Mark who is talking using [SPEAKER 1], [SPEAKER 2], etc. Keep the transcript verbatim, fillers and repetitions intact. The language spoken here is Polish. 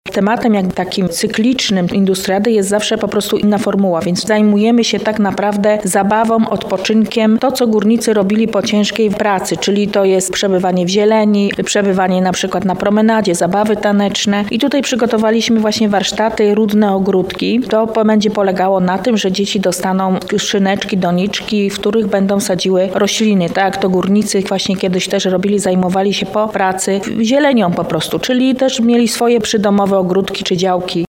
[SPEAKER 1] Tematem jak takim cyklicznym industriady jest zawsze po prostu inna formuła, więc zajmujemy się tak naprawdę zabawą, odpoczynkiem, to co górnicy robili po ciężkiej pracy, czyli to jest przebywanie w zieleni, przebywanie na przykład na promenadzie, zabawy taneczne i tutaj przygotowaliśmy właśnie warsztaty, rudne ogródki. To będzie polegało na tym, że dzieci dostaną skrzyneczki, doniczki, w których będą sadziły rośliny, tak jak to górnicy właśnie kiedyś też robili, zajmowali się po pracy zielenią po prostu, czyli też mieli swoje przydomowe ogródki czy działki.